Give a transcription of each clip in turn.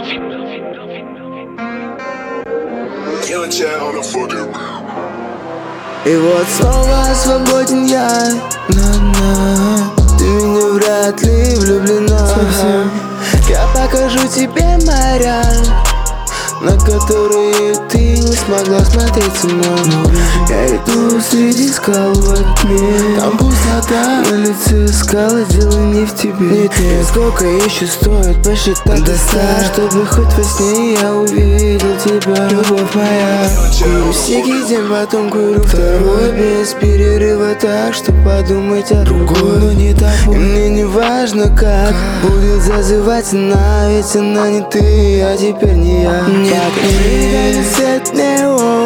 И вот снова свободен я, ты в меня вряд ли влюблена. Я покажу тебе моря, на которые ты не смогла смотреть со мной. Я иду среди скал в тьме, там пустота, на лице скалы, дело не в тебе. Нет, сколько еще стоит посчитать до 100, чтобы хоть во сне я увидел тебя. Любовь моя, курю сиги, потом курю второй без перерыва, так что подумать о другой. Но не тобой, и мне не важно, как будет зазывать она, ведь она не ты, а теперь не я. Покажи свет мне,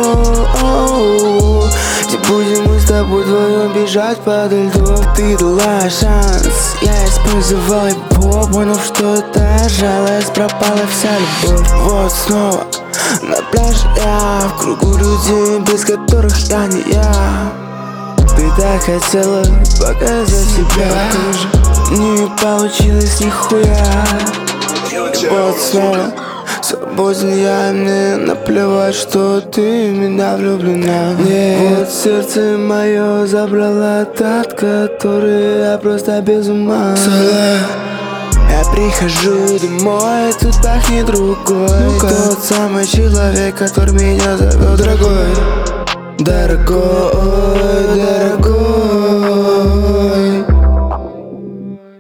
где будем мы с тобой вдвоем бежать под льдом. Ты дала шанс, я использовал его, понял, что это жалость, пропала вся любовь. Вот снова на пляже я, в кругу людей, без которых я не я. Ты так хотела показать себя, не получилось нихуя. И вот снова свободен я, мне наплевать, что ты в меня влюблена. Вот сердце мое забрала та, от которой я просто без ума. Я прихожу домой, тут пахнет другой. Тот самый человек, который меня зовет дорогой. Дорогой, дорогой.